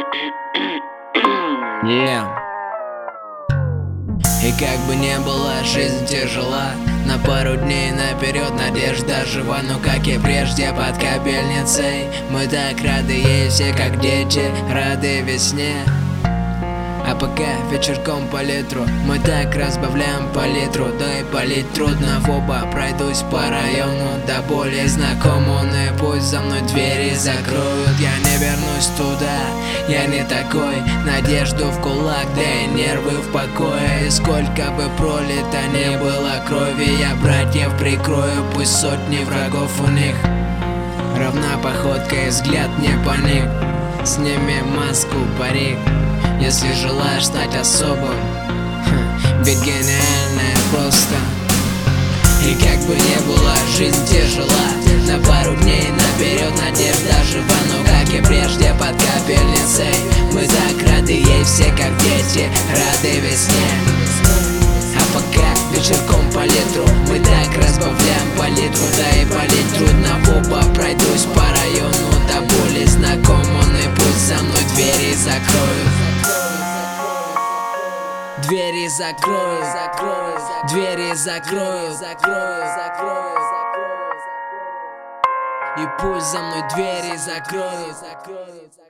Yeah. И как бы не была жизнь тяжела, на пару дней наперед надежда жива. Но как и прежде под капельницей, мы так рады ей все, как дети, рады весне. А пока вечерком по литру мы так разбавляем палитру. Да и полить трудно в оба, пройдусь по району до боли знакомому. Ну и пусть за мной двери закроют, я не вернусь туда, я не такой. Надежду в кулак, да и нервы в покое. И сколько бы пролито не было крови, я братьев прикрою. Пусть сотни врагов у них равна походка и взгляд не паник. Сними маску, парик, если желаешь стать особым, ведь гениальное просто. И как бы не была жизнь тяжела, на пару дней наперед надежда жива. Но как и прежде под капельницей, мы так рады ей все, как дети, рады весне. А пока вечерком по литру мы так разбавляем палитру. Да и полить трудно в оба, пройдусь по району до боли знаком. Он и пусть за мной двери закроют. Двери закрою, двери закрою, и пусть за мной двери закроют.